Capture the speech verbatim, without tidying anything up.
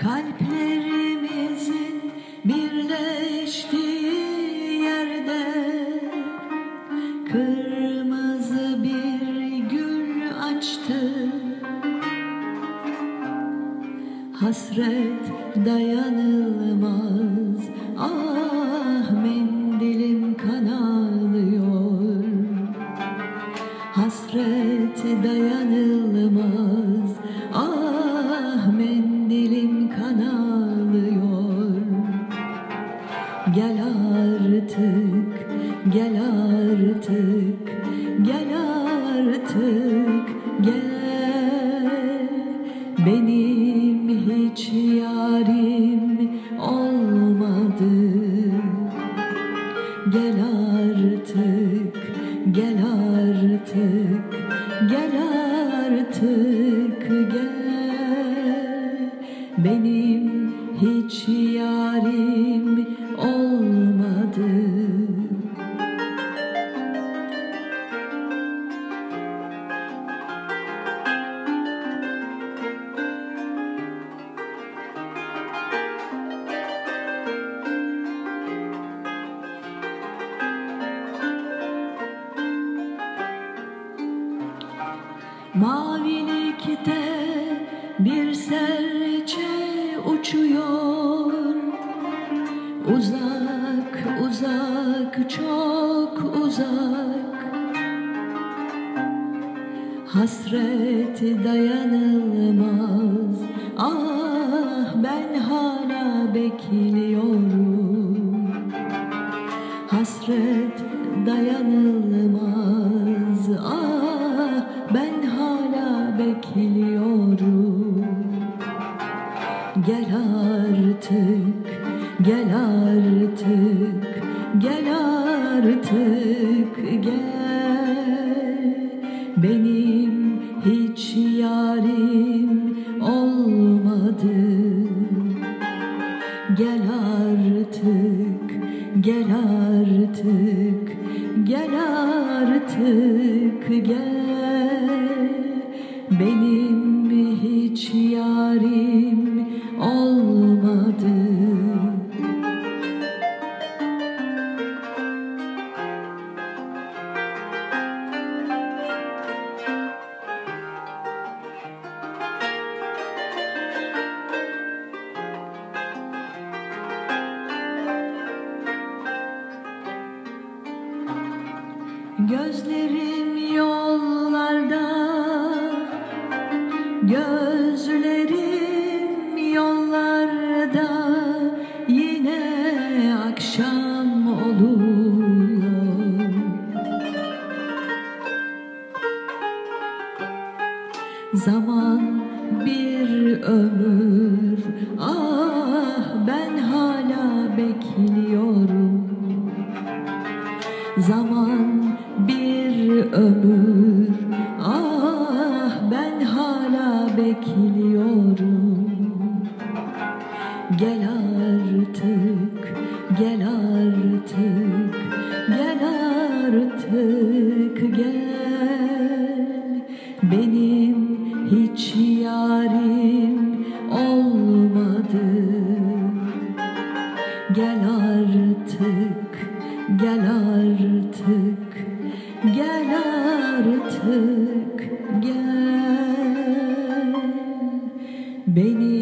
Kalplerimizin birleştiği yerde kırmızı bir gül açtı. Hasret dayanılmaz, ah mendilim kan ağlıyor. Hasret dayanılmaz, ah mendilim kan ağlıyor. Gel artık, gel artık, gel artık, gel. Benim hiç yarim olmadı. Gel artık, gel artık, gel artık, gel. Benim hiç yarim olmadı. Mavilikte bir serçe uçuyor. Uzak, uzak, çok uzak. Hasret dayanılmaz, ah ben hala bekliyorum. Hasret dayanılmaz, ah ben hala bekliyorum. Gel artık, gel artık, gel artık, gel. Benim hiç yarim olmadı. Gel artık, gel artık, gel artık, gel. Benim hiç yarim olmadı. Gözlerim yollarda, gözlerim yollarda, yine akşam oluyor. Zaman bir ömür, ah ben hala bekliyorum. Zaman bir ömür, ah ben hala bekliyorum. Gel artık, gel artık, gel artık, gel. Benim hiç yarim olmadı. Gel artık, gel artık, gel artık, gel. Beni